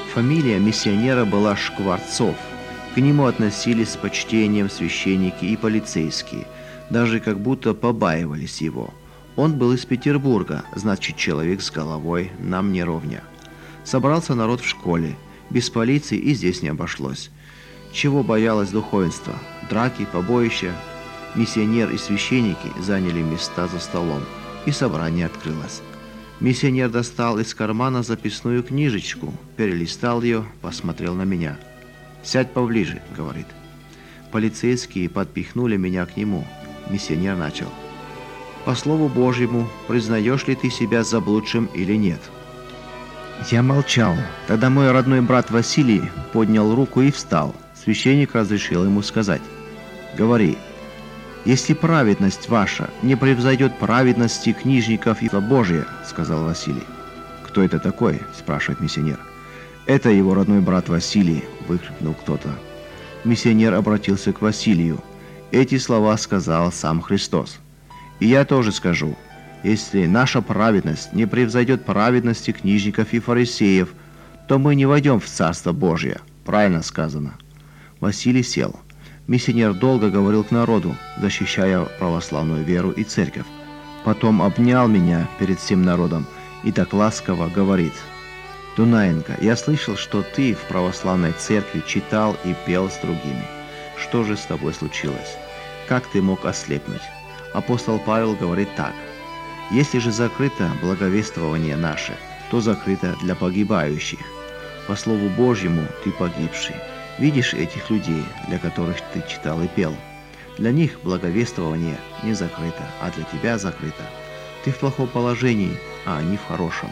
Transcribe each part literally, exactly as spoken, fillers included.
Фамилия миссионера была Шкварцов. К нему относились с почтением священники и полицейские, даже как будто побаивались его. Он был из Петербурга, значит, человек с головой нам не ровня. Собрался народ в школе. Без полиции и здесь не обошлось. Чего боялось духовенство? Драки, побоища. Миссионер и священники заняли места за столом, и собрание открылось. Миссионер достал из кармана записную книжечку, перелистал ее, посмотрел на меня. «Сядь поближе», — говорит. Полицейские подпихнули меня к нему. Миссионер начал. «По слову Божьему, признаешь ли ты себя заблудшим или нет?» Я молчал. Тогда мой родной брат Василий поднял руку и встал. Священник разрешил ему сказать. «Говори, если праведность ваша не превзойдет праведности книжников и Божия», — сказал Василий. «Кто это такой?» — спрашивает миссионер. «Это его родной брат Василий», — выкрикнул кто-то. Миссионер обратился к Василию. Эти слова сказал сам Христос. «И я тоже скажу, если наша праведность не превзойдет праведности книжников и фарисеев, то мы не войдем в Царство Божие». Правильно сказано. Василий сел. Миссионер долго говорил к народу, защищая православную веру и церковь. Потом обнял меня перед всем народом и так ласково говорит. «Дунаенко, я слышал, что ты в православной церкви читал и пел с другими. Что же с тобой случилось? Как ты мог ослепнуть?» Апостол Павел говорит так. «Если же закрыто благовествование наше, то закрыто для погибающих. По слову Божьему ты погибший. Видишь этих людей, для которых ты читал и пел? Для них благовествование не закрыто, а для тебя закрыто. Ты в плохом положении, а они в хорошем».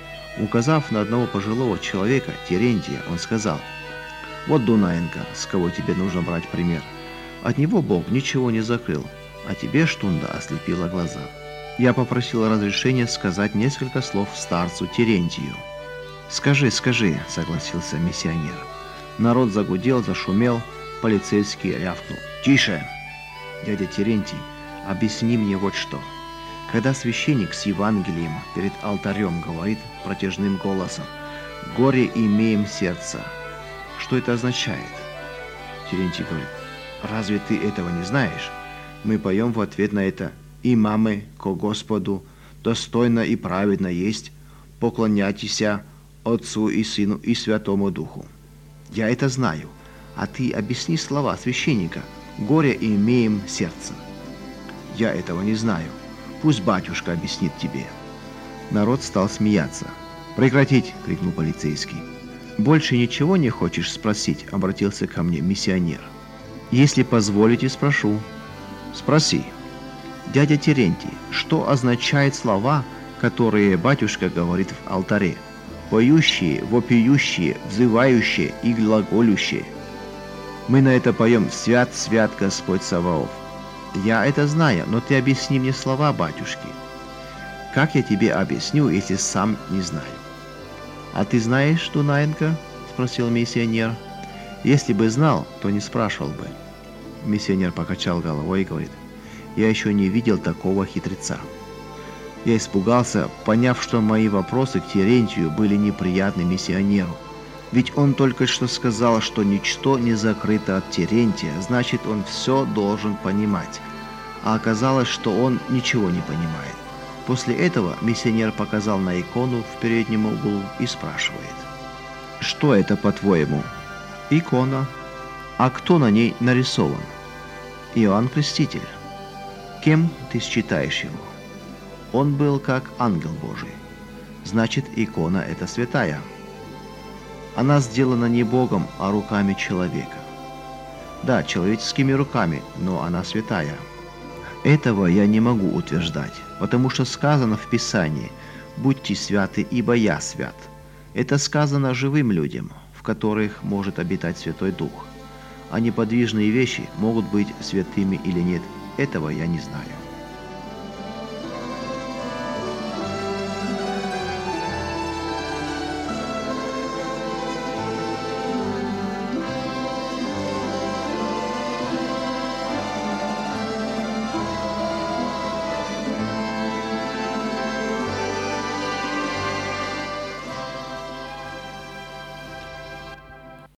Указав на одного пожилого человека, Терентия, он сказал: «Вот Дунаенко, с кого тебе нужно брать пример. От него Бог ничего не закрыл, а тебе штунда ослепила глаза». Я попросил разрешения сказать несколько слов старцу Терентию. «Скажи, скажи», — согласился миссионер. Народ загудел, зашумел, полицейский рявкнул: «Тише! Дядя Терентий, объясни мне вот что. Когда священник с Евангелием перед алтарем говорит протяжным голосом: «Горе имеем сердце», что это означает?» Терентий говорит: «Разве ты этого не знаешь? Мы поем в ответ на это: «Имамы ко Господу достойно и праведно есть, поклоняйтеся Отцу и Сыну и Святому Духу». Я это знаю, а ты объясни слова священника: «Горе имеем сердце». Я этого не знаю. Пусть батюшка объяснит тебе. Народ стал смеяться. «Прекратить!» — крикнул полицейский. «Больше ничего не хочешь спросить?» — обратился ко мне миссионер. «Если позволите, спрошу». «Спроси». «Дядя Терентий, что означают слова, которые батюшка говорит в алтаре? Поющие, вопиющие, взывающие и глаголющие». Мы на это поем: «Свят, свят Господь Саваоф». Я это знаю, но ты объясни мне слова батюшки. Как я тебе объясню, если сам не знаю? А ты знаешь, Дунаенко? Спросил миссионер. Если бы знал, то не спрашивал бы. Миссионер покачал головой и говорит: я еще не видел такого хитреца. Я испугался, поняв, что мои вопросы к Терентию были неприятны миссионеру. Ведь он только что сказал, что ничто не закрыто от Терентия, значит, он все должен понимать. А оказалось, что он ничего не понимает. После этого миссионер показал на икону в переднем углу и спрашивает: «Что это, по-твоему?» «Икона». «А кто на ней нарисован?» «Иоанн Креститель». «Кем ты считаешь его?» «Он был как ангел Божий». «Значит, икона – это святая». Она сделана не Богом, а руками человека. Да, человеческими руками, но она святая. Этого я не могу утверждать, потому что сказано в Писании: «Будьте святы, ибо я свят». Это сказано живым людям, в которых может обитать Святой Дух. А неподвижные вещи могут быть святыми или нет, этого я не знаю.